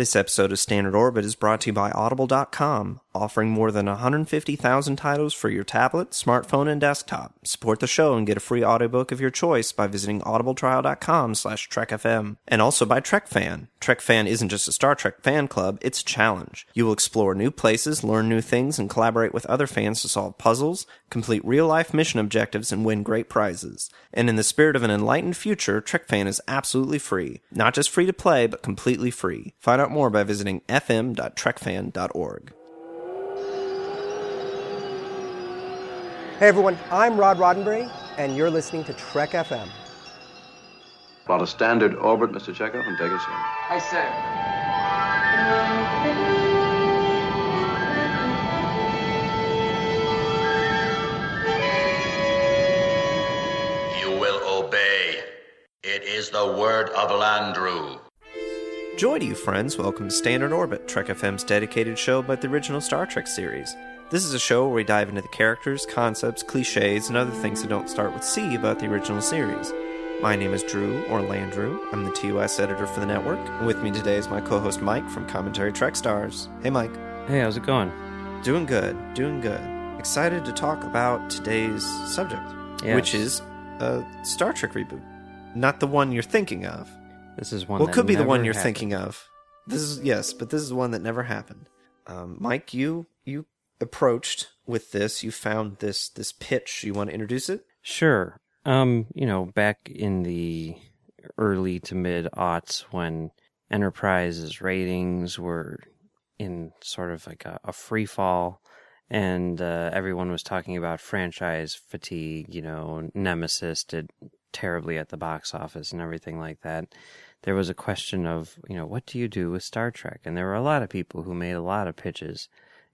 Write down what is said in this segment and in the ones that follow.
This episode of Standard Orbit is brought to you by Audible.com, offering more than 150,000 titles for your tablet, smartphone, and desktop. Support the show and get a free audiobook of your choice by visiting audibletrial.com/TrekFM. And also by TrekFan. TrekFan isn't just a Star Trek fan club, it's a challenge. You will explore new places, learn new things, and collaborate with other fans to solve puzzles, complete real-life mission objectives, and win great prizes. And in the spirit of an enlightened future, TrekFan is absolutely free. Not just free to play, but completely free. Find out more by visiting fm.trekfan.org. Hey everyone, I'm Rod Roddenberry, and you're listening to Trek FM. Plot a standard orbit, Mr. Chekhov, and take us in. Aye, sir. You will obey. It is the word of Landru. Joy to you, friends. Welcome to Standard Orbit, Trek FM's dedicated show about the original Star Trek series. This is a show where we dive into the characters, concepts, cliches, and other things that don't start with C about the original series. My name is Drew, or Landru. I'm the TOS editor for the network, and with me today is my co-host Mike from Commentary Trek Stars. Hey, Mike. Hey, how's it going? Doing good, doing good. Excited to talk about today's subject, which is a Star Trek reboot. Not the one you're thinking of. This is one Well, that it could be the one you're happened. thinking of. But this is the one that never happened. Mike, you approached with this. You found this pitch. You want to introduce it? Sure. Back in the early to mid-aughts when Enterprise's ratings were in sort of like a free fall, and everyone was talking about franchise fatigue, Nemesis did terribly at the box office and everything like that. There was a question of, what do you do with Star Trek? And there were a lot of people who made a lot of pitches,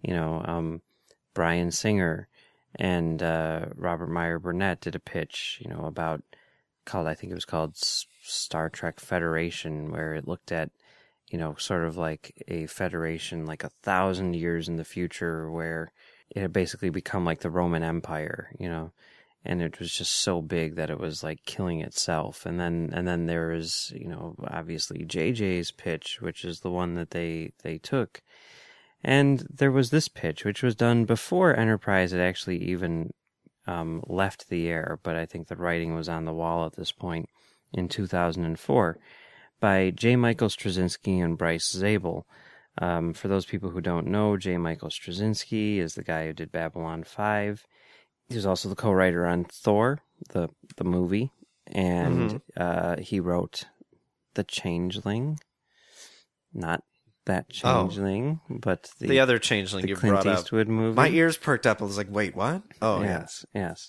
Bryan Singer and Robert Meyer Burnett did a pitch, I think it was called Star Trek Federation, where it looked at, sort of like a federation like 1,000 years in the future, where it had basically become like the Roman Empire, and it was just so big that it was like killing itself. And then there is, obviously JJ's pitch, which is the one that they took. And there was this pitch, which was done before Enterprise had actually even left the air, but I think the writing was on the wall at this point in 2004, by J. Michael Straczynski and Bryce Zabel. For those people who don't know, J. Michael Straczynski is the guy who did Babylon 5. He was also the co-writer on Thor, the movie, and he wrote The Changeling. Not that Changeling, but the other Changeling the you Clint brought Eastwood up. movie. My ears perked up. I was like, wait, what? Oh, yes.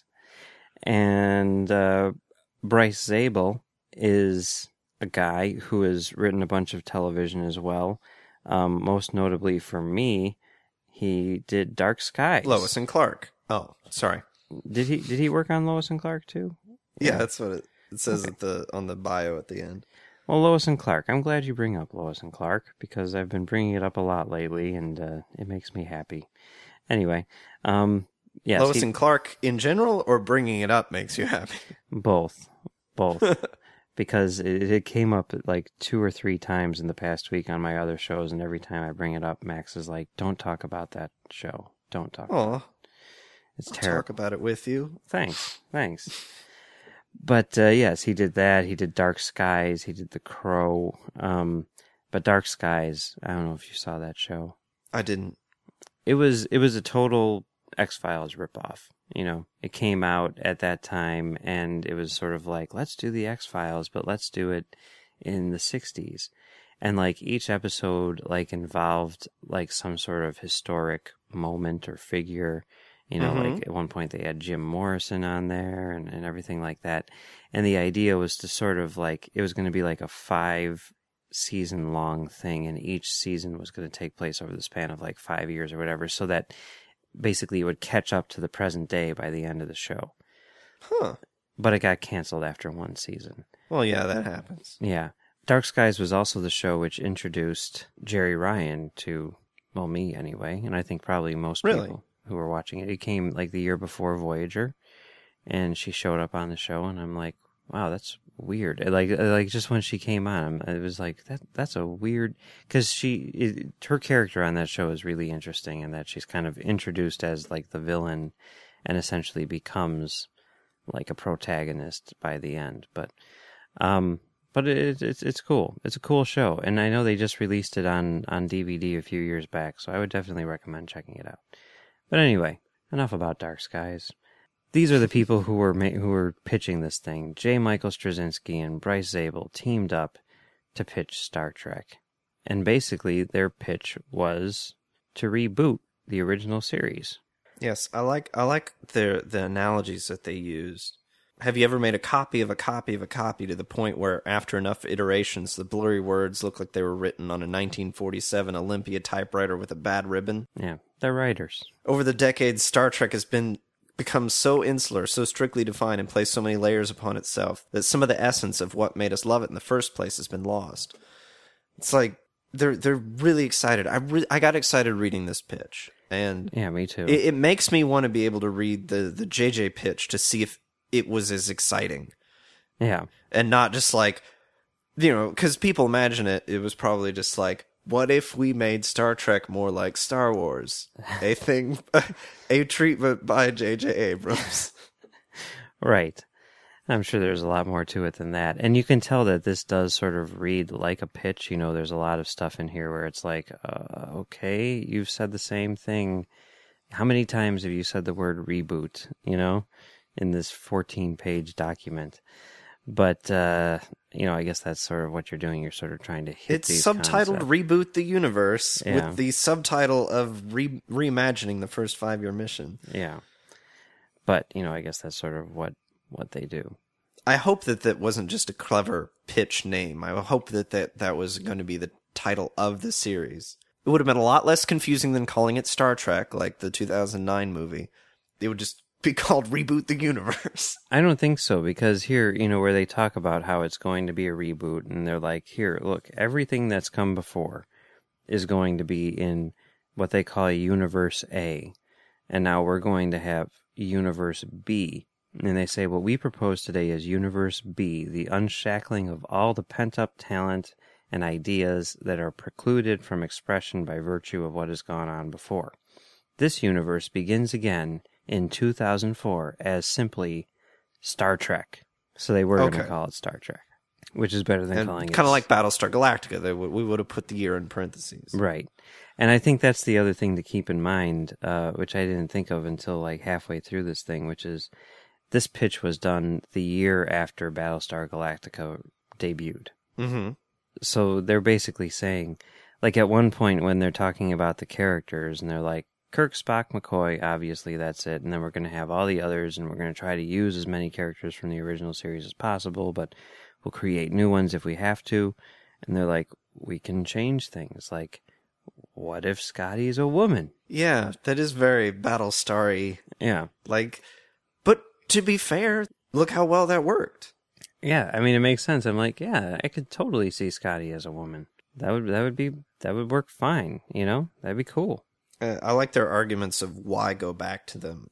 And Bryce Zabel is a guy who has written a bunch of television as well. Most notably for me, he did Dark Skies. Lois and Clark. Oh, sorry. Did he work on Lois and Clark too? Yeah, that's what it says on the bio at the end. Well, Lois and Clark. I'm glad you bring up Lois and Clark, because I've been bringing it up a lot lately, and it makes me happy. Anyway, yes, Lois and Clark in general, or bringing it up makes you happy? Both, because it came up like 2 or 3 times in the past week on my other shows, and every time I bring it up, Max is like, "Don't talk about that show. Don't talk." Oh. It's I'll terrible. talk about it with you. Thanks. But yes, he did that. He did Dark Skies. He did The Crow. But Dark Skies, I don't know if you saw that show. I didn't. It was a total X-Files ripoff. It came out at that time, and it was sort of like, let's do the X-Files, but let's do it in the 60s. And like each episode like involved like some sort of historic moment or figure. Like at one point they had Jim Morrison on there and everything like that. And the idea was to sort of like, it was going to be like a 5-season long thing, and each season was going to take place over the span of like 5 years or whatever, so that basically it would catch up to the present day by the end of the show. Huh. But it got canceled after 1 season. Well, yeah, that happens. Yeah. Dark Skies was also the show which introduced Jerry Ryan to, well, me anyway, and I think probably most people who were watching it. It came like the year before Voyager, and she showed up on the show, and I'm like, wow, that's weird. Like just when she came on, it was like that's a weird, because her character on that show is really interesting in that she's kind of introduced as like the villain, and essentially becomes like a protagonist by the end. But it's cool. It's a cool show, and I know they just released it on DVD a few years back, so I would definitely recommend checking it out. But anyway, enough about Dark Skies. These are the people who were pitching this thing. J. Michael Straczynski and Bryce Zabel teamed up to pitch Star Trek. And basically, their pitch was to reboot the original series. Yes, I like the analogies that they used. Have you ever made a copy of a copy of a copy to the point where after enough iterations, the blurry words look like they were written on a 1947 Olympia typewriter with a bad ribbon? Yeah, they're writers. Over the decades, Star Trek has become so insular, so strictly defined, and placed so many layers upon itself that some of the essence of what made us love it in the first place has been lost. It's like they're really excited. I got excited reading this pitch, and yeah, me too. It makes me want to be able to read the JJ pitch to see if it was as exciting. Yeah, and not just like, because people imagine it was probably just like, what if we made Star Trek more like Star Wars? A treatment by J.J. Abrams. Right. I'm sure there's a lot more to it than that. And you can tell that this does sort of read like a pitch. There's a lot of stuff in here where it's like, okay, you've said the same thing. How many times have you said the word reboot, in this 14-page document? But, I guess that's sort of what you're doing. You're sort of trying to hit It's these subtitled concepts. Reboot the Universe, Yeah. with the subtitle of reimagining the first 5-year mission. Yeah. But, I guess that's sort of what they do. I hope that wasn't just a clever pitch name. I hope that was going to be the title of the series. It would have been a lot less confusing than calling it Star Trek, like the 2009 movie. It would just be called Reboot the Universe. I don't think so, because here, where they talk about how it's going to be a reboot, and they're like, here, look, everything that's come before is going to be in what they call a Universe A, and now we're going to have Universe B. And they say, what we propose today is Universe B, the unshackling of all the pent-up talent and ideas that are precluded from expression by virtue of what has gone on before. This universe begins again in 2004 as simply Star Trek. So they were going to call it Star Trek, which is better than calling it... kind of like Battlestar Galactica. We would have put the year in parentheses. Right. And I think that's the other thing to keep in mind, which I didn't think of until like halfway through this thing, which is this pitch was done the year after Battlestar Galactica debuted. Mm-hmm. So they're basically saying, like at one point when they're talking about the characters, and they're like, Kirk, Spock, McCoy, obviously that's it, and then we're going to have all the others, and we're going to try to use as many characters from the original series as possible, but we'll create new ones if we have to. And they're like, we can change things. Like, what if Scotty's a woman? Yeah, that is very Battlestar-y. Yeah. Like, but to be fair, look how well that worked. Yeah, I mean, it makes sense. I'm like, yeah, I could totally see Scotty as a woman. That would work fine, That'd be cool. I like their arguments of why go back to them.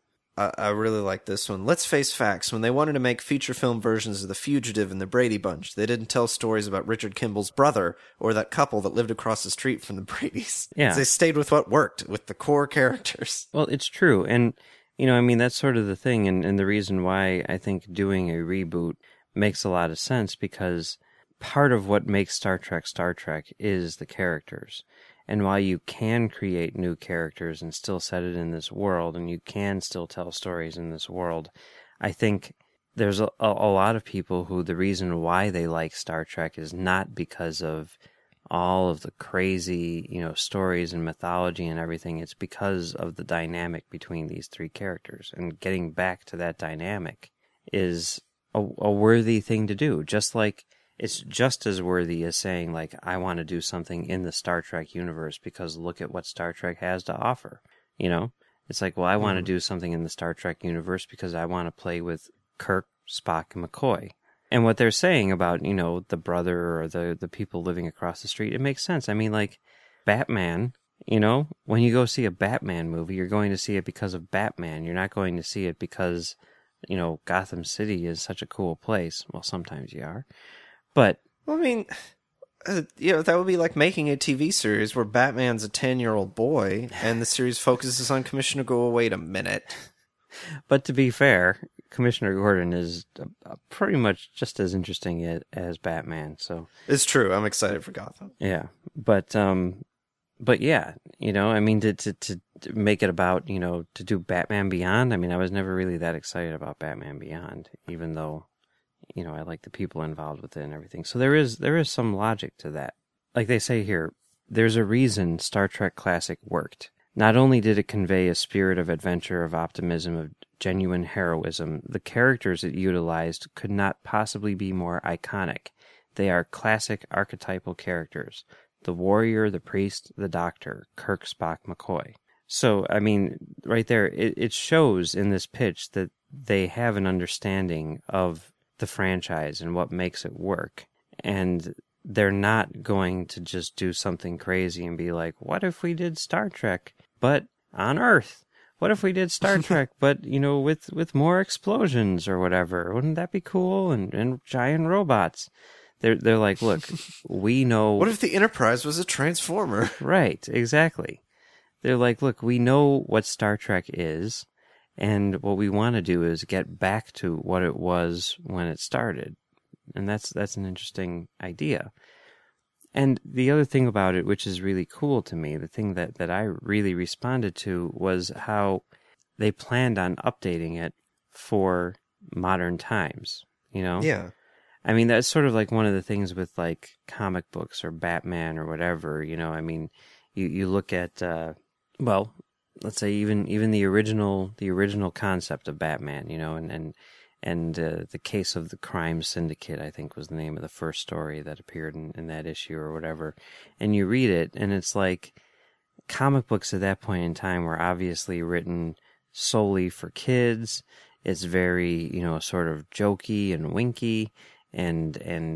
I really like this one. Let's face facts. When they wanted to make feature film versions of The Fugitive and The Brady Bunch, they didn't tell stories about Richard Kimball's brother or that couple that lived across the street from the Bradys. Yeah. They stayed with what worked, with the core characters. Well, it's true. And, that's sort of the thing. And the reason why I think doing a reboot makes a lot of sense, because part of what makes Star Trek is the characters. And while you can create new characters and still set it in this world, and you can still tell stories in this world, I think there's a lot of people who the reason why they like Star Trek is not because of all of the crazy, stories and mythology and everything. It's because of the dynamic between these three characters. And getting back to that dynamic is a worthy thing to do. Just like it's just as worthy as saying, like, I want to do something in the Star Trek universe because look at what Star Trek has to offer. It's like, well, I want to do something in the Star Trek universe because I want to play with Kirk, Spock, and McCoy. And what they're saying about, the brother or the people living across the street, it makes sense. I mean, like, Batman, when you go see a Batman movie, you're going to see it because of Batman. You're not going to see it because Gotham City is such a cool place. Well, sometimes you are. But, Well, I mean, that would be like making a TV series where Batman's a 10-year-old boy and the series focuses on Commissioner Gordon. Wait a minute. but to be fair, Commissioner Gordon is pretty much just as interesting as Batman. So It's true. I'm excited for Gotham. yeah, but yeah, I mean, to make it about, to do Batman Beyond. I mean, I was never really that excited about Batman Beyond, even though, I like the people involved with it and everything. So there is some logic to that. Like they say here, there's a reason Star Trek Classic worked. Not only did it convey a spirit of adventure, of optimism, of genuine heroism, the characters it utilized could not possibly be more iconic. They are classic archetypal characters. The warrior, the priest, the doctor, Kirk, Spock, McCoy. So, I mean, right there, it shows in this pitch that they have an understanding of the franchise and what makes it work. And they're not going to just do something crazy and be like, what if we did Star Trek, but on Earth? What if we did Star Trek, but, with more explosions or whatever? Wouldn't that be cool? And giant robots. They're like, look, we know... What if the Enterprise was a Transformer? Right, exactly. They're like, look, we know what Star Trek is, and what we want to do is get back to what it was when it started. And that's an interesting idea. And the other thing about it, which is really cool to me, the thing that I really responded to was how they planned on updating it for modern times, Yeah. I mean, that's sort of like one of the things with like comic books or Batman or whatever, I mean, you look at, let's say even the original concept of Batman, and the case of the crime syndicate, I think was the name of the first story that appeared in that issue or whatever. And you read it and it's like comic books at that point in time were obviously written solely for kids. It's very, sort of jokey and winky. And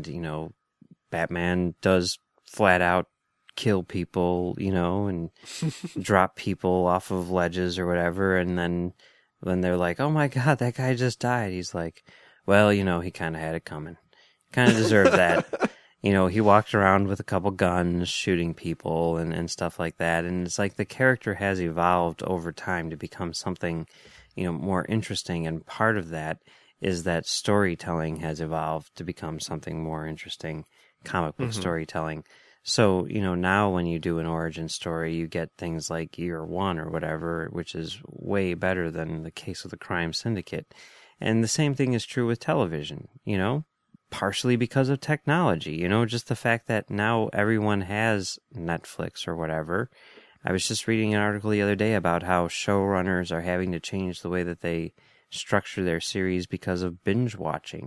Batman does flat out kill people, and drop people off of ledges or whatever. And then when they're like, oh my God, that guy just died. He's like, well, he kind of had it coming. Kind of deserved that. He walked around with a couple guns shooting people and stuff like that. And it's like the character has evolved over time to become something, more interesting. And part of that is that storytelling has evolved to become something more interesting, comic book storytelling. So, now when you do an origin story, you get things like Year One or whatever, which is way better than the case of the crime syndicate. And the same thing is true with television, partially because of technology, just the fact that now everyone has Netflix or whatever. I was just reading an article the other day about how showrunners are having to change the way that they structure their series because of binge watching,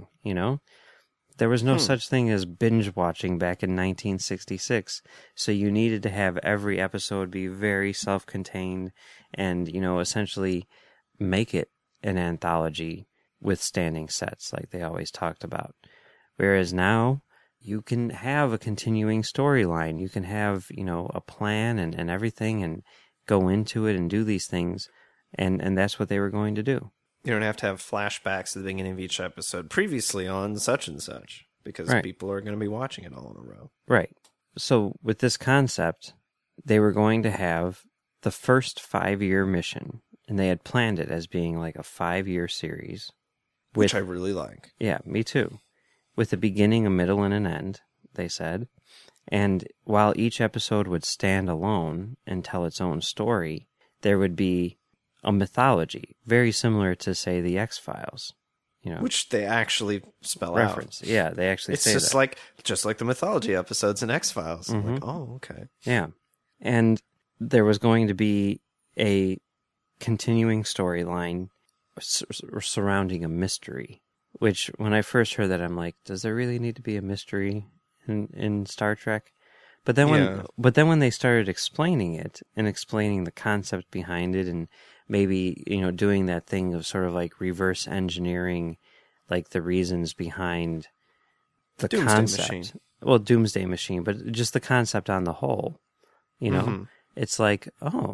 There was no such thing as binge watching back in 1966, so you needed to have every episode be very self-contained and, essentially make it an anthology with standing sets like they always talked about. Whereas now, you can have a continuing storyline. You can have, a plan and everything and go into it and do these things, and that's what they were going to do. You don't have to have flashbacks at the beginning of each episode previously on such and such, because people are going to be watching it all in a row. Right. So with this concept, they were going to have the first 5-year mission, and they had planned it as being like a 5-year series. Which I really like. Yeah, me too. With a beginning, a middle, and an end, they said. And while each episode would stand alone and tell its own story, there would be a mythology, very similar to, say, the X-Files. Which they actually spell reference. out. Yeah, they actually say it's that. just like the mythology episodes in X-Files. Mm-hmm. Like, oh, okay. Yeah. And there was going to be a continuing storyline surrounding a mystery, which when I first heard that, I'm like, does there really need to be a mystery in Star Trek? But then when they started explaining it and explaining the concept behind it, and maybe, doing that thing of sort of like reverse engineering, like the reasons behind the Doomsday concept. Machine. Well, Doomsday Machine, but just the concept on the whole, it's like, oh,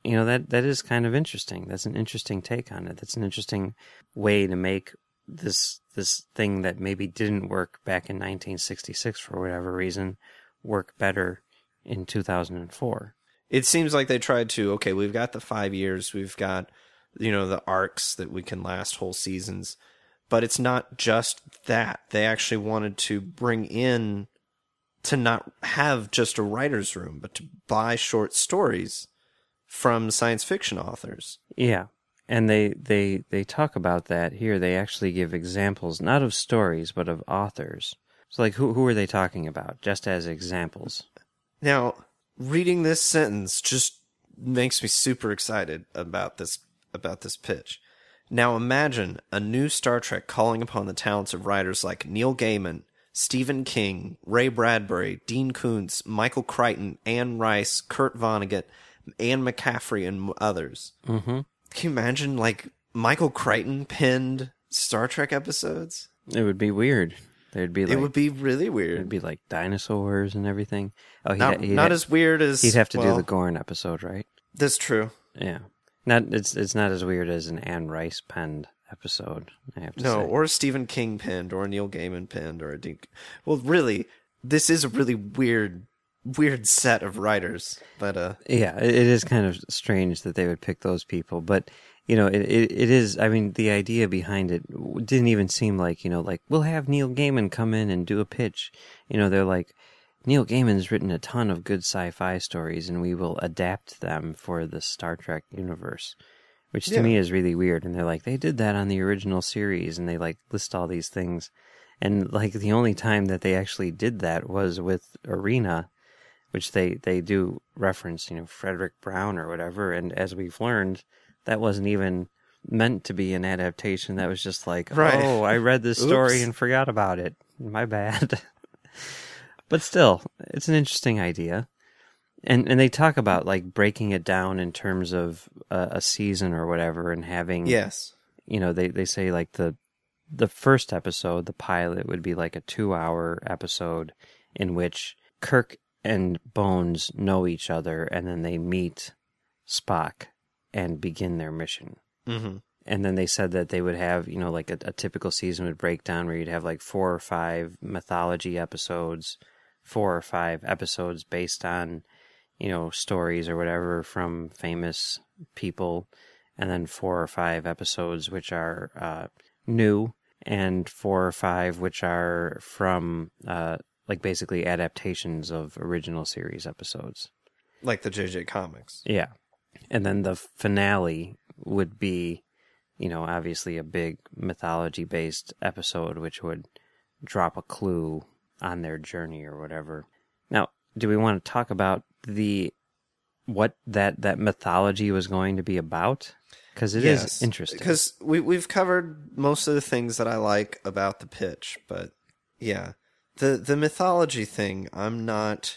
you know, that is kind of interesting. That's an interesting take on it. That's an interesting way to make this thing that maybe didn't work back in 1966 for whatever reason work better in 2004. It seems like they tried to, okay, we've got the 5 years, we've got, the arcs that we can last whole seasons, but it's not just that. They actually wanted to bring in, to not have just a writer's room, but to buy short stories from science fiction authors. Yeah. And they talk about that here. They actually give examples, not of stories, but of authors. So, like, who are they talking about, just as examples? Now, reading this sentence just makes me super excited about this pitch. Now imagine a new Star Trek calling upon the talents of writers like Neil Gaiman, Stephen King, Ray Bradbury, Dean Koontz, Michael Crichton, Anne Rice, Kurt Vonnegut, Anne McCaffrey, and others. Mm-hmm. Can you imagine, like, Michael Crichton penned Star Trek episodes? It would be weird. There'd be like, it would be really weird. It'd be like dinosaurs and everything. Oh, not as weird as he'd have to do the Gorn episode, right? That's true. Yeah, it's not as weird as an Anne Rice penned episode. I have to say. Or a Stephen King penned, or a Neil Gaiman penned, or a Dean. Well, really, this is a really weird set of writers. But yeah, it is kind of strange that they would pick those people, but. You know, it is, I mean, the idea behind it didn't even seem like, we'll have Neil Gaiman come in and do a pitch. They're like, Neil Gaiman's written a ton of good sci-fi stories, and we will adapt them for the Star Trek universe, which to me is really weird. And they're like, they did that on the original series, and they, like, list all these things. And, like, the only time that they actually did that was with Arena, which they do reference, Frederick Brown or whatever, and as we've learned... That wasn't even meant to be an adaptation. That was just like, right. Oh, I read this story and forgot about it. My bad. But still, it's an interesting idea. And they talk about, like, breaking it down in terms of a season or whatever and having... Yes. They say, like, the first episode, the pilot, would be like a 2-hour episode in which Kirk and Bones know each other and then they meet Spock and begin their mission. Mm-hmm. And then they said that they would have, like a typical season would break down where you'd have like 4 or 5 mythology episodes, 4 or 5 episodes based on, stories or whatever from famous people, and then 4 or 5 episodes which are new, and 4 or 5 which are from, like basically adaptations of original series episodes. Like the JJ Comics. Yeah. And then the finale would be, obviously a big mythology-based episode, which would drop a clue on their journey or whatever. Now, do we want to talk about what that mythology was going to be about? Because it is interesting. Because we've covered most of the things that I like about the pitch, but yeah, the mythology thing, I'm not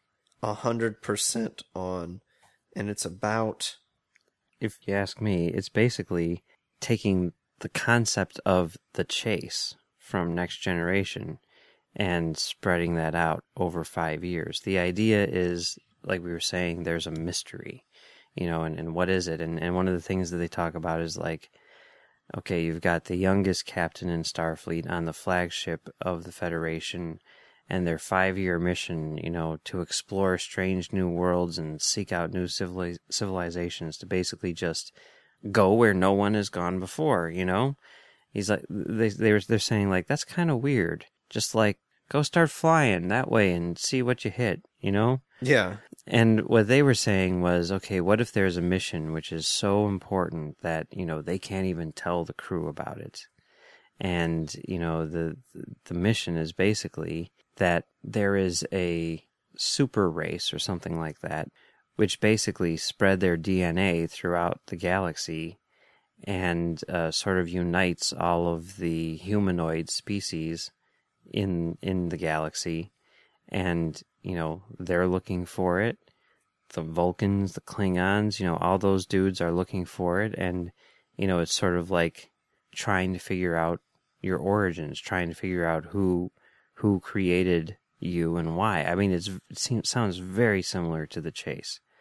100% on. And it's about... If you ask me, it's basically taking the concept of the chase from Next Generation and spreading that out over 5 years. The idea is, like we were saying, there's a mystery, and what is it? And one of the things that they talk about is like, okay, you've got the youngest captain in Starfleet on the flagship of the Federation, and their 5-year mission, to explore strange new worlds and seek out new civilizations, to basically just go where no one has gone before, He's like, they're saying, like, that's kind of weird. Just, like, go start flying that way and see what you hit, Yeah. And what they were saying was, okay, what if there's a mission which is so important that, they can't even tell the crew about it? And, the mission is basically... that there is a super race or something like that, which basically spread their DNA throughout the galaxy and sort of unites all of the humanoid species in the galaxy. And, they're looking for it. The Vulcans, the Klingons, all those dudes are looking for it. And, it's sort of like trying to figure out your origins, trying to figure out who created you and why. I mean, it sounds very similar to The Chase.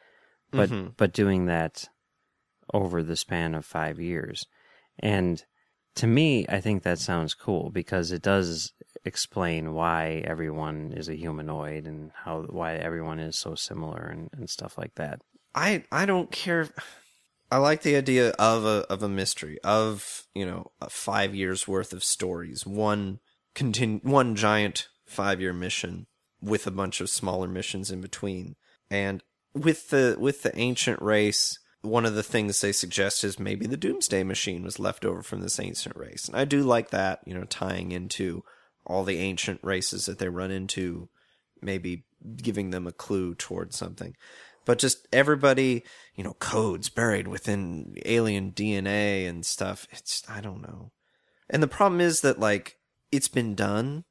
but doing that over the span of 5 years. And to me, I think that sounds cool because it does explain why everyone is a humanoid and why everyone is so similar and stuff like that. I don't care. I like the idea of a mystery, of, you know, 5 years worth of stories, one giant 5-year mission with a bunch of smaller missions in between. And with the ancient race, one of the things they suggest is maybe the Doomsday Machine was left over from this ancient race. And I do like that, you know, tying into all the ancient races that they run into, maybe giving them a clue towards something. But just everybody, you know, codes buried within alien DNA and stuff. I don't know. And the problem is that, like, it's been done.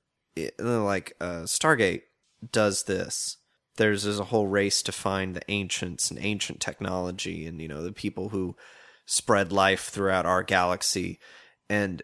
Stargate does this. There's a whole race to find the ancients and ancient technology and, you know, the people who spread life throughout our galaxy. And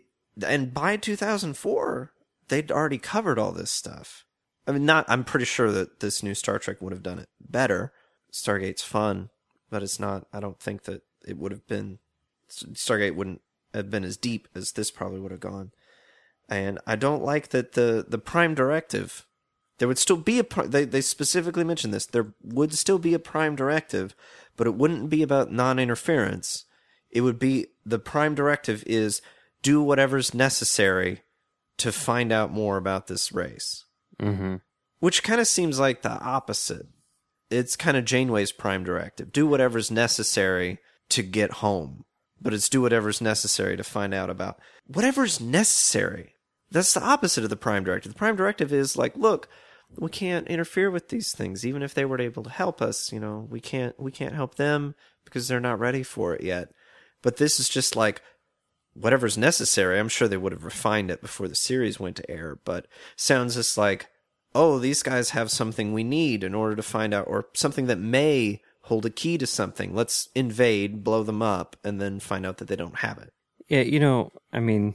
by 2004, they'd already covered all this stuff. I mean, I'm pretty sure that this new Star Trek would have done it better. Stargate's fun, but it's not, I don't think that it would have been, Stargate wouldn't have been as deep as this probably would have gone. And I don't like that the Prime Directive, there would still be they specifically mentioned this, there would still be a Prime Directive, but it wouldn't be about non-interference. It would be, the Prime Directive is do whatever's necessary to find out more about this race. Mm-hmm. Which kind of seems like the opposite. It's kind of Janeway's Prime Directive. Do whatever's necessary to get home. But it's do whatever's necessary to find out about whatever's necessary. That's the opposite of the Prime Directive. The Prime Directive is like, look, we can't interfere with these things. Even if they were able to help us, you know, we can't help them because they're not ready for it yet. But this is just like, whatever's necessary. I'm sure they would have refined it before the series went to air, but sounds just like, oh, these guys have something we need in order to find out, or something that may hold a key to something. Let's invade, blow them up, and then find out that they don't have it. Yeah, you know, I mean,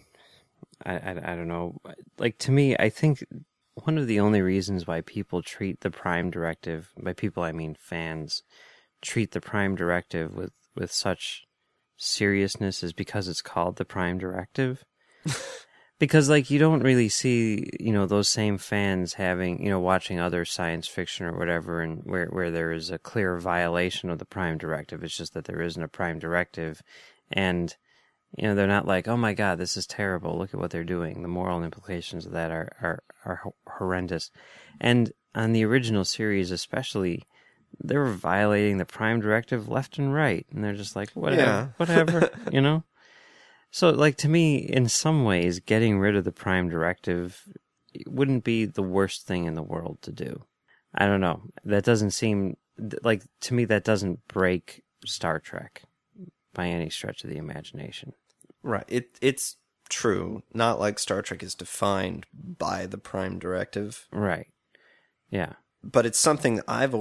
I don't know. Like, to me, I think one of the only reasons why people treat the Prime Directive, by people I mean fans, treat the Prime Directive with such seriousness is because it's called the Prime Directive. Because, like, you don't really see, you know, those same fans having, you know, watching other science fiction or whatever, and where there is a clear violation of the Prime Directive. It's just that there isn't a Prime Directive, and, you know, they're not like, oh my God, this is terrible. Look at what they're doing. The moral implications of that are horrendous. And on the original series, especially, they were violating the Prime Directive left and right, and they're just like, whatever, you know. So, like, to me, in some ways, getting rid of the Prime Directive wouldn't be the worst thing in the world to do. I don't know. That doesn't seem, like, to me, that doesn't break Star Trek by any stretch of the imagination. Right. It's true. Not like Star Trek is defined by the Prime Directive. Right. Yeah. But it's something I've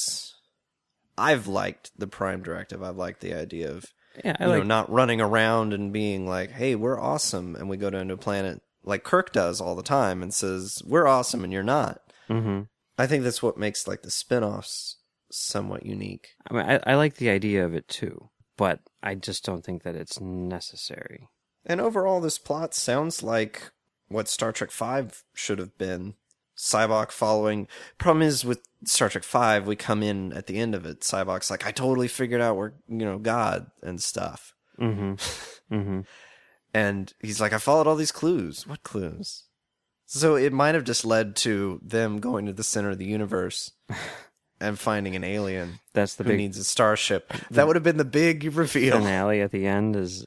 liked the Prime Directive. I've liked the idea of, not running around and being like, hey, we're awesome, and we go down to a planet like Kirk does all the time and says, we're awesome and you're not. Mm-hmm. I think that's what makes, like, the spin-offs somewhat unique. I mean, I like the idea of it too, but I just don't think that it's necessary. And overall, this plot sounds like what Star Trek V should have been. Sybok following. Problem is, with Star Trek V, we come in at the end of it. Sybok's like, I totally figured out we're, God and stuff. Mm-hmm. Mm-hmm. And he's like, I followed all these clues. What clues? So it might have just led to them going to the center of the universe and finding an alien. That's the who needs a starship. That would have been the big reveal. Finale at the end is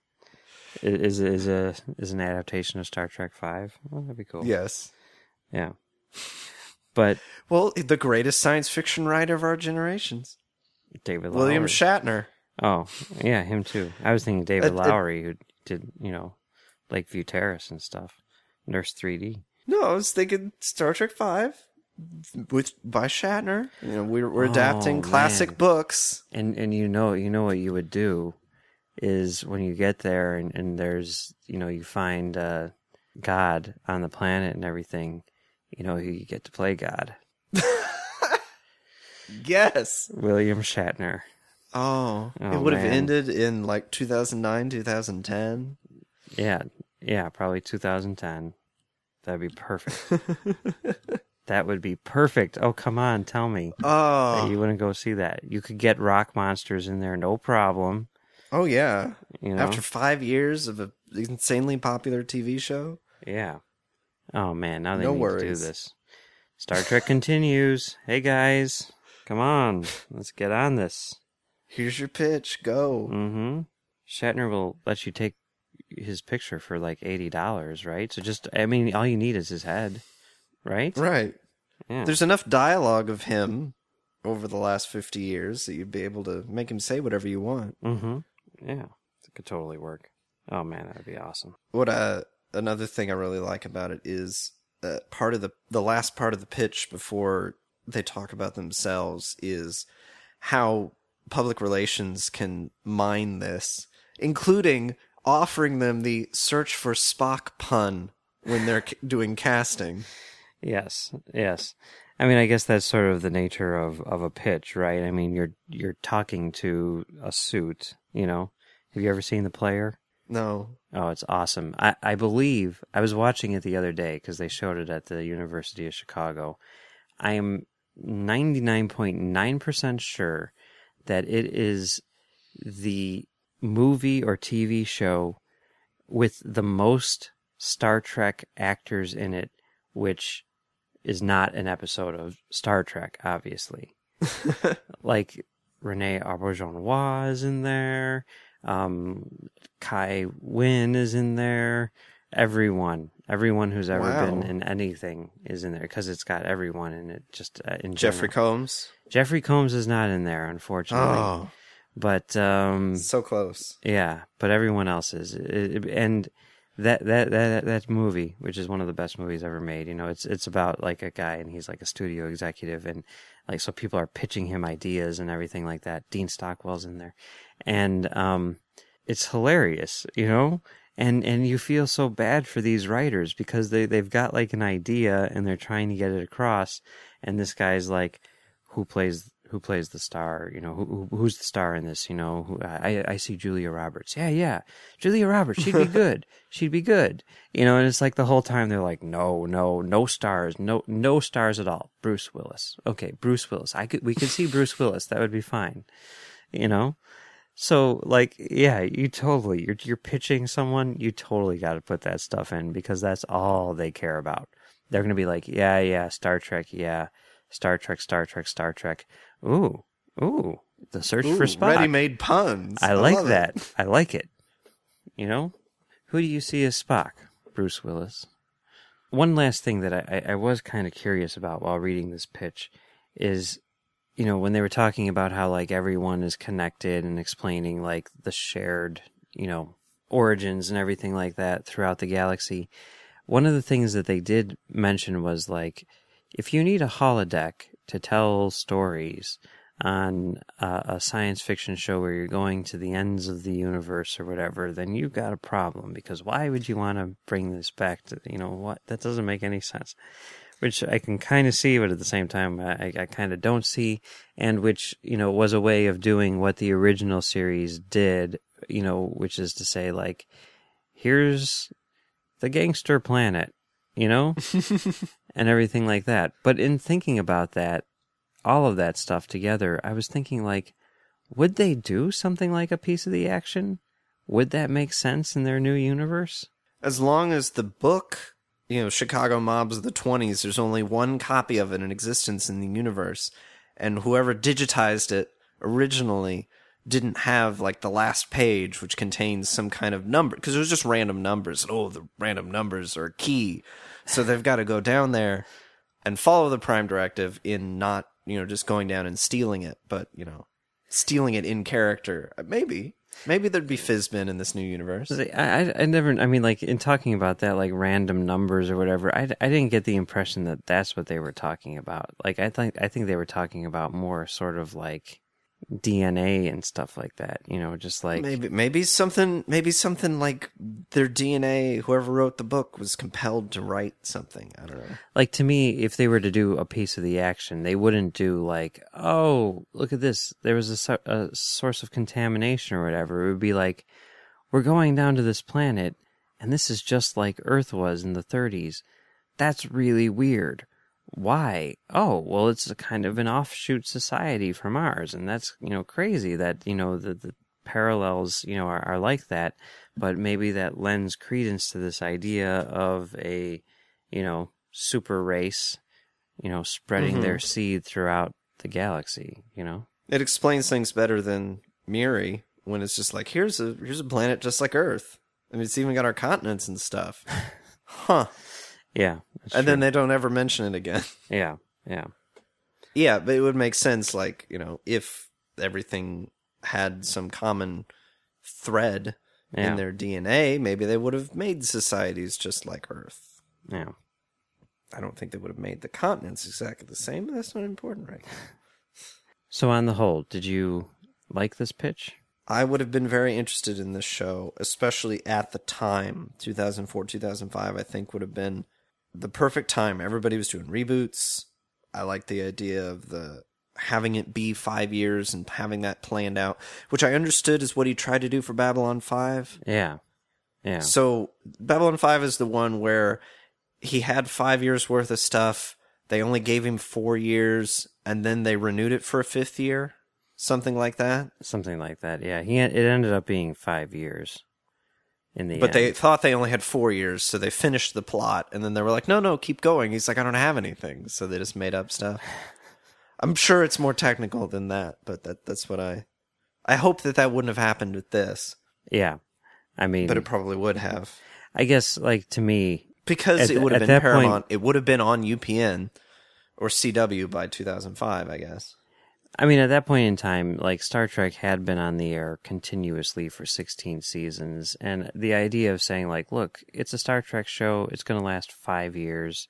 an adaptation of Star Trek V. Well, that'd be cool. Yes. Yeah. But well, the greatest science fiction writer of our generations, David Lowery. William Shatner. Oh, yeah, him too. I was thinking David Lowery, who did, Lakeview Terrace and stuff. Nurse 3D. No, I was thinking Star Trek V by Shatner. We're adapting classic books. And you know what you would do is when you get there and there's, you find God on the planet and everything, you get to play God. Yes. William Shatner. Oh, Oh, it would have man. ended in like 2009, 2010. Yeah, probably 2010. That'd be perfect. That would be perfect. Oh, come on, tell me that you Oh, wouldn't go see that. You could get Rock Monsters in there, no problem. oh yeah. You know? After 5 years of an insanely popular TV show. Yeah. Oh man, now they No need to do worries. this. Star Trek continues. Hey guys, come on, let's get on this. Here's your pitch. Go. Mm-hmm. Shatner will let you take his picture for like $80, right? So just, I mean, all you need is his head, right? Right. Yeah. There's enough dialogue of him over the last 50 years that you'd be able to make him say whatever you want. Mm-hmm. Yeah, it could totally work. Oh man, that would be awesome. What another thing I really like about it is part of the last part of the pitch before they talk about themselves is how public relations can mine this, including offering them the search for Spock pun when they're doing casting. Yes. I mean, I guess that's sort of the nature of a pitch, right? I mean, you're talking to a suit, you know. Have you ever seen The Player? No. Oh, it's awesome. I believe, I was watching it the other day because they showed it at the University of Chicago. I am 99.9% sure that it is the movie or TV show with the most Star Trek actors in it, which is not an episode of Star Trek, obviously. Like Renee Auberjonois is in there. Kai Wynn is in there. Everyone who's ever Wow. been in anything is in there because it's got everyone in it. Just in Jeffrey general. Combs. Jeffrey Combs is not in there, unfortunately. Oh, But so close. yeah, but everyone else is. And that movie, which is one of the best movies ever made, you know, it's about like a guy and he's like a studio executive and like so people are pitching him ideas and everything like that. Dean Stockwell's in there. And it's hilarious, you know? And you feel so bad for these writers because they've got like an idea and they're trying to get it across, and this guy's like, who plays the star? You know, who's the star in this? You know, I see Julia Roberts. Yeah, Julia Roberts. She'd be good. She'd be good. You know, and it's like the whole time they're like, no stars, no stars at all. Bruce Willis. Okay, Bruce Willis. We could see Bruce Willis. That would be fine. You know. So, like, yeah, you're pitching someone, you totally got to put that stuff in because that's all they care about. They're going to be like, yeah, Star Trek, yeah, Star Trek. Ooh, the search for Spock. Ready-made puns. I like love that. it. I like it. You know? Who do you see as Spock? Bruce Willis. One last thing that I was kind of curious about while reading this pitch is, you know, when they were talking about how, like, everyone is connected and explaining, like, the shared, you know, origins and everything like that throughout the galaxy, one of the things that they did mention was, like, if you need a holodeck to tell stories on a science fiction show where you're going to the ends of the universe or whatever, then you've got a problem, because why would you want to bring this back to, you know, what? That doesn't make any sense. Which I can kind of see, but at the same time, I kind of don't see, and which, you know, was a way of doing what the original series did, you know, which is to say, like, here's the gangster planet, you know, and everything like that. But in thinking about that, all of that stuff together, I was thinking, like, would they do something like a piece of the action? Would that make sense in their new universe? As long as the book, you know, Chicago Mobs of the 20s, there's only one copy of it in existence in the universe, and whoever digitized it originally didn't have, like, the last page, which contains some kind of number, because it was just random numbers. Oh, the random numbers are key. So they've got to go down there and follow the Prime Directive in not, you know, just going down and stealing it, but, you know, stealing it in character. Maybe there'd be Fizbin in this new universe. I never, I mean, like, in talking about that, like, random numbers or whatever, I didn't get the impression that that's what they were talking about. Like, I think they were talking about more sort of like DNA and stuff like that. Just like maybe something like their DNA. Whoever wrote the book was compelled to write something. I don't know. Like, to me, if they were to do a piece of the action, they wouldn't do like, oh, look at this, there was a source of contamination or whatever. It would be like, we're going down to this planet, and this is just like Earth was in the 30s. That's really weird. Why? Oh, well, it's a kind of an offshoot society from ours, and that's, crazy that, the parallels, are like that, but maybe that lends credence to this idea of a, super race, spreading their seed throughout the galaxy, It explains things better than Miri, when it's just like, here's a planet just like Earth. I mean, it's even got our continents and stuff. Huh. Yeah. And then they don't ever mention it again. Yeah. Yeah, but it would make sense, like, if everything had some common thread in their DNA, maybe they would have made societies just like Earth. Yeah. I don't think they would have made the continents exactly the same, but that's not important right now. So on the whole, did you like this pitch? I would have been very interested in this show, especially at the time. 2004, 2005, I think, would have been the perfect time. Everybody was doing reboots. I like the idea of having it be 5 years and having that planned out, which I understood is what he tried to do for Babylon 5. Yeah. So Babylon 5 is the one where he had 5 years worth of stuff. They only gave him 4 years, and then they renewed it for a 5th year. Something like that. Something like that. Yeah. It ended up being 5 years. But they thought they only had 4 years, so they finished the plot, and then they were like, no, keep going. He's like, I don't have anything, so they just made up stuff. I'm sure it's more technical than that, but that's what I hope that wouldn't have happened with this. Yeah. I mean... But it probably would have. I guess, like, to me... Because it would have been Paramount, it would have been on UPN or CW by 2005, I guess. I mean, at that point in time, like, Star Trek had been on the air continuously for 16 seasons, and the idea of saying, like, look, it's a Star Trek show, it's going to last 5 years,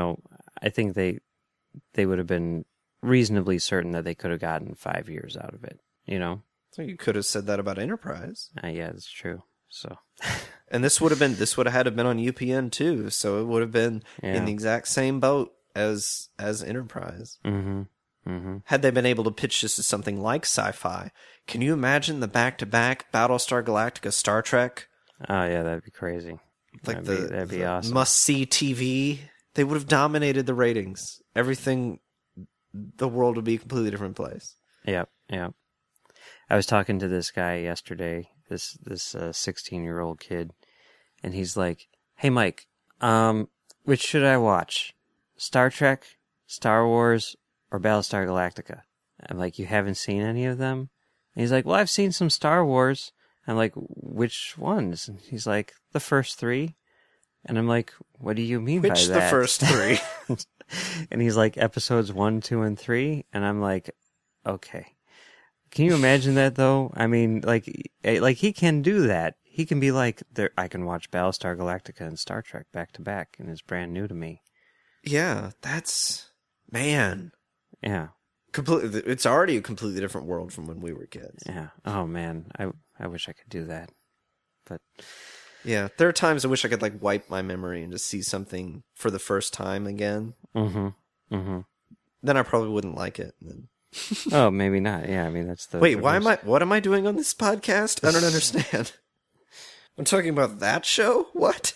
I think they would have been reasonably certain that they could have gotten 5 years out of it, So you could have said that about Enterprise. Yeah, that's true. So, and this would have had to been on UPN too, so it would have been in the exact same boat as Enterprise. Mm-hmm. Mm-hmm. Had they been able to pitch this as something like sci-fi, can you imagine the back-to-back Battlestar Galactica Star Trek? Oh yeah, that'd be crazy. Like that'd be awesome. Must-see TV. They would have dominated the ratings. Everything, the world would be a completely different place. Yep. I was talking to this guy yesterday, this 16-year-old kid, and he's like, "Hey Mike, which should I watch? Star Trek, Star Wars, or Battlestar Galactica?" I'm like, "You haven't seen any of them?" And he's like, "Well, I've seen some Star Wars." I'm like, "Which ones?" And he's like, "The first 3." And I'm like, "What do you mean by that?" Which the first 3? And he's like, "Episodes 1, 2, and 3." And I'm like, "Okay." Can you imagine that though? I mean, like he can do that. He can be like, I can watch Battlestar Galactica and Star Trek back to back, and it's brand new to me. Yeah, that's, man. Yeah. Completely. It's already a completely different world from when we were kids. Yeah. Oh man, I wish I could do that, but yeah, there are times I wish I could like wipe my memory and just see something for the first time again. Mm-hmm. Mm-hmm. Then I probably wouldn't like it. Then. Oh, maybe not. Yeah, I mean that's the. Wait, what am I doing on this podcast? I don't understand. I'm talking about that show? What?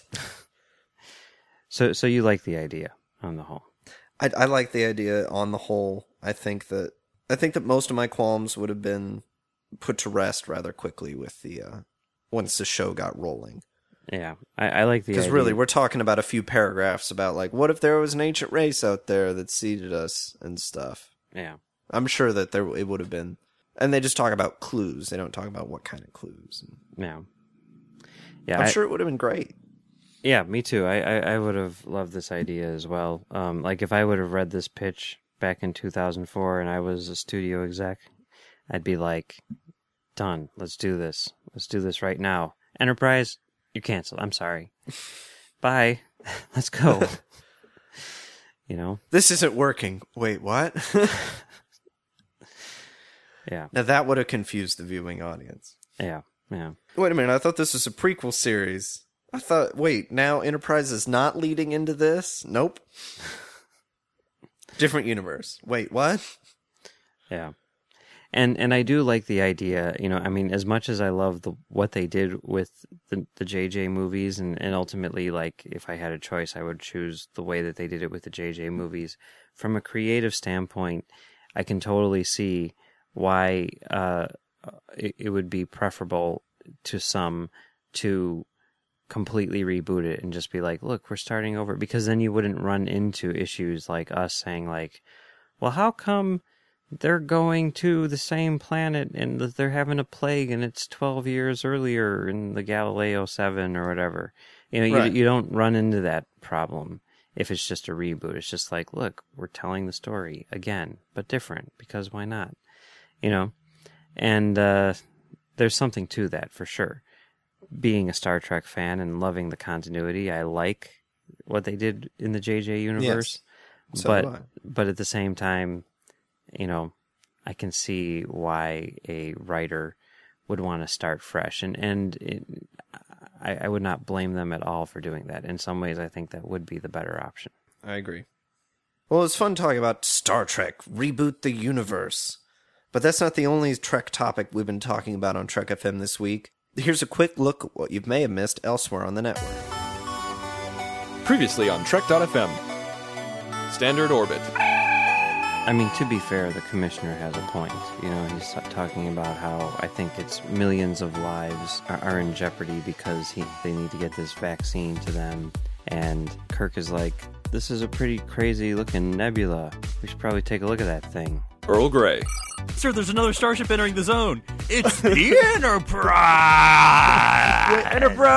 So you like the idea on the whole? I like the idea on the whole. I think that most of my qualms would have been put to rest rather quickly with the once the show got rolling. Yeah, I like the idea. Because really, we're talking about a few paragraphs about like, what if there was an ancient race out there that seeded us and stuff. Yeah. I'm sure that it would have been, and they just talk about clues. They don't talk about what kind of clues. Yeah, I'm sure it would have been great. Yeah, me too. I would have loved this idea as well. Like if I would have read this pitch back in 2004 and I was a studio exec, I'd be like, done. Let's do this. Let's do this right now. Enterprise, you canceled. I'm sorry. Bye. Let's go. This isn't working. Wait, what? Yeah. Now that would have confused the viewing audience. Yeah. Wait a minute, I thought this was a prequel series. I thought, wait, now Enterprise is not leading into this? Nope. Different universe. Wait, what? Yeah. And I do like the idea, I mean, as much as I love what they did with the JJ movies, and ultimately, like, if I had a choice, I would choose the way that they did it with the JJ movies. From a creative standpoint, I can totally see why it would be preferable to some to completely reboot it and just be like, look, we're starting over, because then you wouldn't run into issues like us saying, like, well, how come they're going to the same planet and they're having a plague and it's 12 years earlier in the Galileo 7 or whatever. Right. You don't run into that problem if it's just a reboot. It's just like, look, we're telling the story again, but different, because why not? And there's something to that for sure. Being a Star Trek fan and loving the continuity, I like what they did in the JJ universe. Yes. So do I. But at the same time, I can see why a writer would want to start fresh, and I would not blame them at all for doing that. In some ways, I think that would be the better option. I agree. Well, it's fun talking about Star Trek, reboot the universe. But that's not the only Trek topic we've been talking about on Trek FM this week. Here's a quick look at what you may have missed elsewhere on the network. Previously on Trek.fm. Standard Orbit. I mean, to be fair, the commissioner has a point. He's talking about how I think it's millions of lives are in jeopardy because they need to get this vaccine to them. And Kirk is like, this is a pretty crazy looking nebula. We should probably take a look at that thing. Earl Grey. Sir, there's another starship entering the zone. It's the Enterprise! The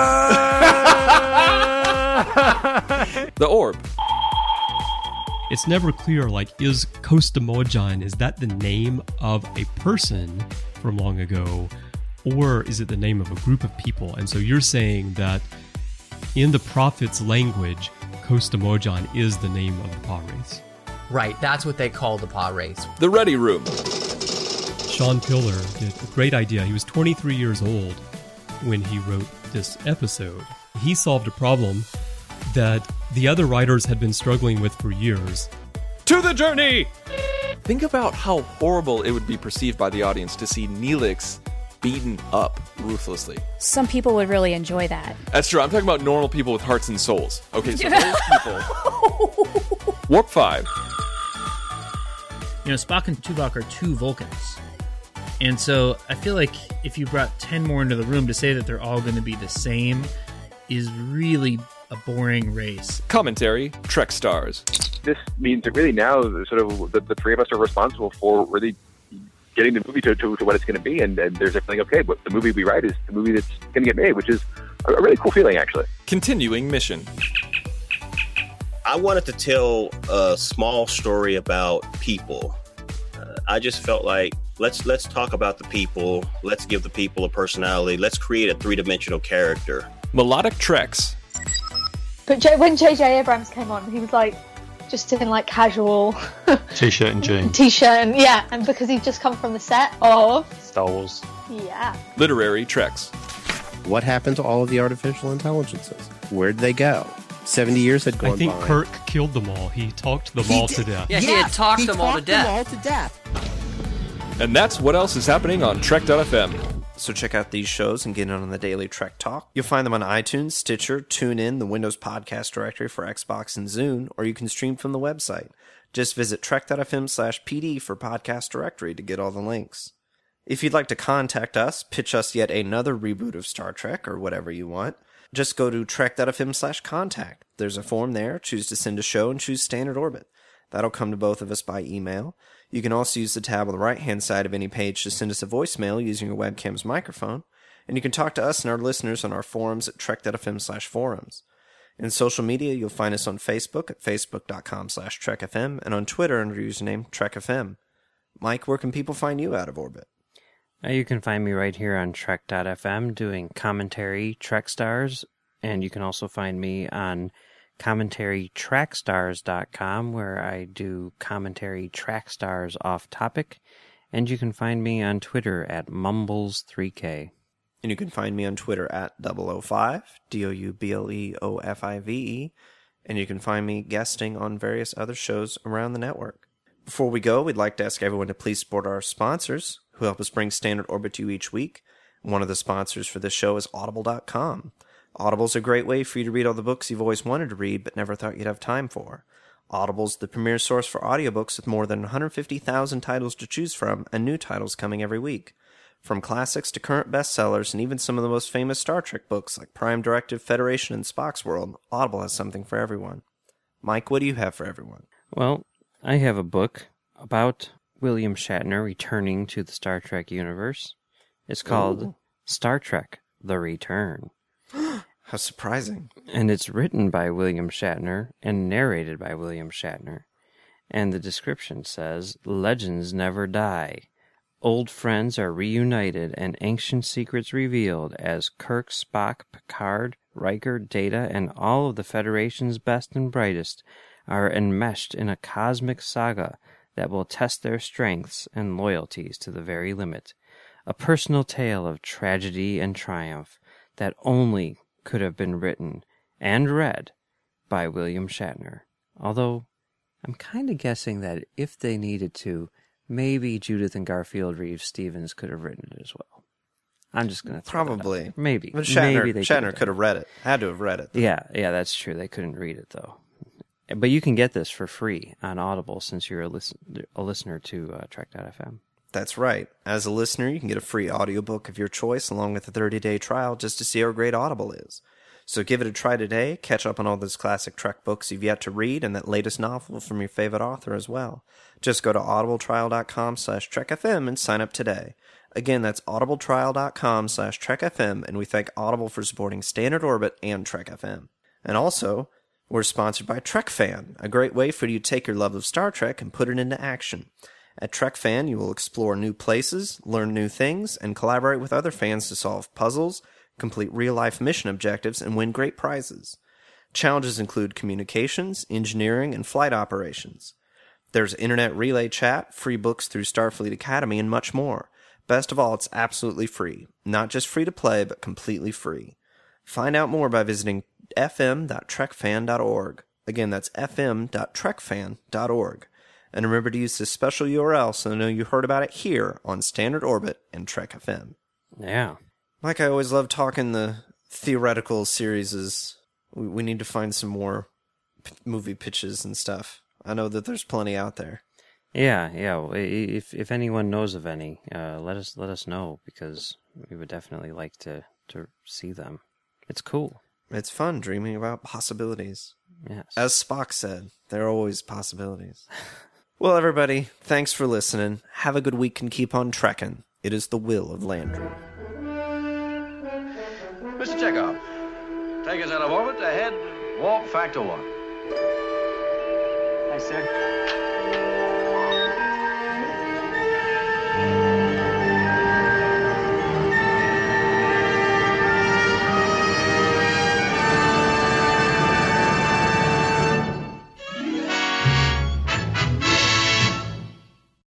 Enterprise! The Orb. It's never clear, is Kostamojan, is that the name of a person from long ago, or is it the name of a group of people? And so you're saying that in the Prophet's language, Kostamojan is the name of the pod race. Right, that's what they call the pod race. The Ready Room. Sean Piller did a great idea. He was 23 years old when he wrote this episode. He solved a problem that the other writers had been struggling with for years. To the journey! Think about how horrible it would be perceived by the audience to see Neelix beaten up ruthlessly. Some people would really enjoy that. That's true. I'm talking about normal people with hearts and souls. Okay, so those people... Warp 5. Spock and Tuvok are two Vulcans. And so I feel like if you brought 10 more into the room to say that they're all going to be the same is really a boring race. Commentary, Trek Stars. This means that really now sort of the three of us are responsible for really getting the movie to what it's going to be. And there's a feeling, okay, but the movie we write is the movie that's going to get made, which is a really cool feeling, actually. Continuing mission. I wanted to tell a small story about people. I just felt like let's talk about the people. Let's give the people a personality. Let's create a three-dimensional character. Melodic Treks. But when J.J. Abrams came on, he was just in casual t-shirt and jeans. T-shirt and because he'd just come from the set of Star Wars. Yeah. Literary Treks. What happened to all of the artificial intelligences? Where'd they go? 70 years had gone by. I think Kirk killed them all. He talked them all to death. Yeah, he had talked them all to death. And that's what else is happening on Trek.fm. So check out these shows and get in on the daily Trek Talk. You'll find them on iTunes, Stitcher, TuneIn, the Windows Podcast Directory for Xbox and Zune, or you can stream from the website. Just visit trek.fm/PD for Podcast Directory to get all the links. If you'd like to contact us, pitch us yet another reboot of Star Trek, or whatever you want, just go to trek.fm/contact. There's a form there. Choose to send a show and choose Standard Orbit. That'll come to both of us by email. You can also use the tab on the right-hand side of any page to send us a voicemail using your webcam's microphone. And you can talk to us and our listeners on our forums at trek.fm/forums. In social media, you'll find us on Facebook at facebook.com/trekfm and on Twitter under username trekfm. Mike, where can people find you out of orbit? You can find me right here on Trek.fm doing commentary Trek Stars, and you can also find me on commentarytrackstars.com where I do commentary Track Stars off topic, And you can find me on Twitter at Mumbles3K. And you can find me on Twitter at 005, DOUBLEOFIVE. And you can find me guesting on various other shows around the network. Before we go, we'd like to ask everyone to please support our sponsors who help us bring Standard Orbit to you each week. One of the sponsors for this show is Audible.com. Audible's a great way for you to read all the books you've always wanted to read but never thought you'd have time for. Audible's the premier source for audiobooks with more than 150,000 titles to choose from and new titles coming every week. From classics to current bestsellers and even some of the most famous Star Trek books like Prime Directive, Federation, and Spock's World, Audible has something for everyone. Mike, what do you have for everyone? Well, I have a book about William Shatner returning to the Star Trek universe. It's called Star Trek: The Return. How surprising. And it's written by William Shatner and narrated by William Shatner. And the description says, legends never die. Old friends are reunited and ancient secrets revealed as Kirk, Spock, Picard, Riker, Data, and all of the Federation's best and brightest are enmeshed in a cosmic saga that will test their strengths and loyalties to the very limit. A personal tale of tragedy and triumph that only could have been written and read by William Shatner. Although, I'm kind of guessing that if they needed to, maybe Judith and Garfield Reeves-Stevens could have written it as well. I'm just going to probably. Maybe. But Shatner maybe could have read it. Had to have read it. Yeah, that's true. They couldn't read it, though. But you can get this for free on Audible since you're a listener to Trek.fm. That's right. As a listener, you can get a free audiobook of your choice along with a 30-day trial just to see how great Audible is. So give it a try today, catch up on all those classic Trek books you've yet to read, and that latest novel from your favorite author as well. Just go to audibletrial.com/TrekFM and sign up today. Again, that's audibletrial.com/TrekFM, and we thank Audible for supporting Standard Orbit and Trek FM. And also, we're sponsored by TrekFan, a great way for you to take your love of Star Trek and put it into action. At TrekFan, you will explore new places, learn new things, and collaborate with other fans to solve puzzles, complete real-life mission objectives, and win great prizes. Challenges include communications, engineering, and flight operations. There's internet relay chat, free books through Starfleet Academy, and much more. Best of all, it's absolutely free. Not just free to play, but completely free. Find out more by visiting fm.trekfan.org. Again, that's fm.trekfan.org. And remember to use this special URL so they know you heard about it here on Standard Orbit and Trek FM. Yeah. Like I always love talking the theoretical series. We need to find some more movie pitches and stuff. I know that there's plenty out there. Yeah. If anyone knows of any, let us know, because we would definitely like to see them. It's cool. It's fun dreaming about possibilities. Yes. As Spock said, there are always possibilities. Well, everybody, thanks for listening. Have a good week and keep on trekking. It is the will of Landry. Mr. Chekhov, take us out of orbit ahead, warp factor 1. Hi, sir.